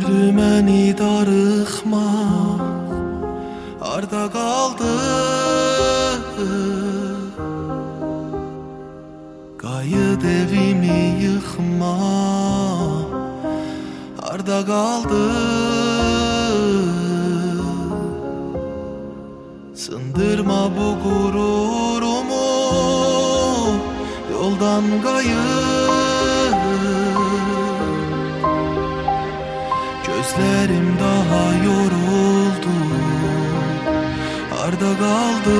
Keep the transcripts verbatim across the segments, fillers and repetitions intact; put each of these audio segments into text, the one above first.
Götürdü məni darıxma, harda qaldı? Qayıt evimi yıxma, harda qaldı? Sındırma bu gururumu, yoldan qayıt. Gözlerim daha yoruldu, harda qaldı?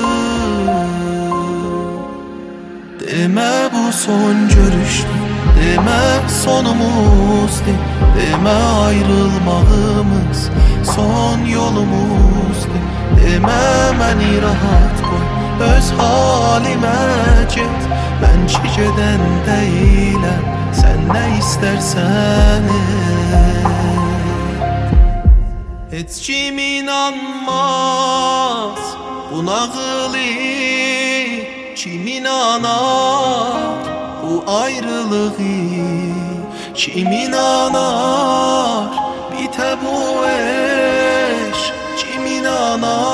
Demə bu son görüşdür, demə sonumuzdur, demə ayrılmağımız son yolumuzdur. Demə məni rahat qoy, öz halimə get. Mən ki gedən deyiləm, sən nə istərsən et. Heç kim inanmaz bu nağılı, kim inanar bu ayrılığı? Kim inanar bitə bu eşq, kim inanar